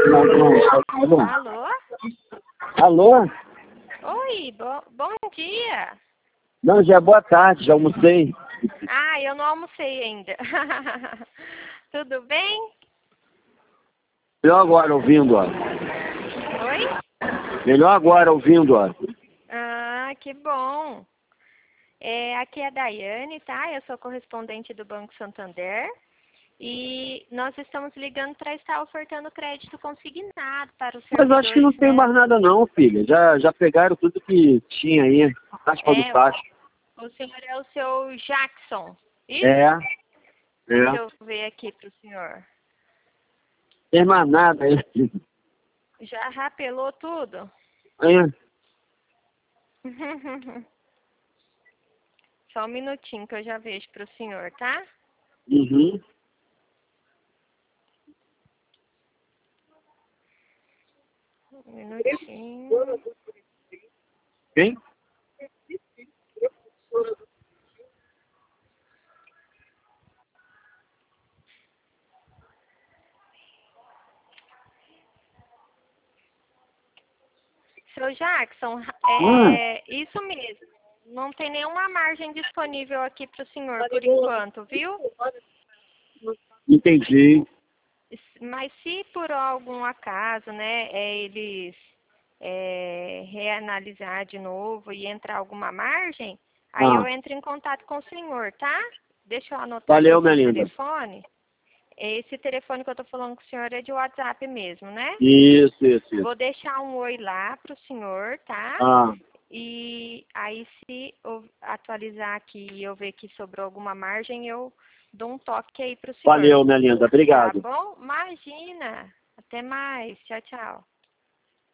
Não, não. Alô? Alô? Oi, bom dia. Não, já é boa tarde, já almocei. Ah, eu não almocei ainda. Tudo bem? Melhor agora ouvindo, ó. Oi? Melhor agora ouvindo, ó. Ah, que bom. Aqui é a Daiane, tá? Eu sou correspondente do Banco Santander. E nós estamos ligando para estar ofertando crédito consignado para os Mas servidores, acho que não tem né? mais nada não, filha. Já pegaram tudo que tinha aí. Taxa do taxa. O senhor é o seu Jackson. Isso? É. Deixa eu ver aqui para o senhor. Tem mais nada aí. Já rapelou tudo? É. Só um minutinho que eu já vejo para o senhor, tá? Uhum. Um minutinho. Quem? Seu Jackson, isso mesmo. Não tem nenhuma margem disponível aqui para o senhor por enquanto, viu? Entendi. Mas se por algum acaso, né, eles reanalisar de novo e entrar alguma margem, aí eu entro em contato com o senhor, tá? Deixa eu anotar Valeu, aqui minha o linda. telefone. Esse telefone que eu tô falando com o senhor é de WhatsApp mesmo, né? Isso. Vou deixar um oi lá pro senhor, tá? Ah, E aí se eu atualizar aqui e eu ver que sobrou alguma margem, eu dou um toque aí pro senhor. valeu, minha linda. Tá Obrigado. bom? Imagina. Até mais. Tchau, tchau.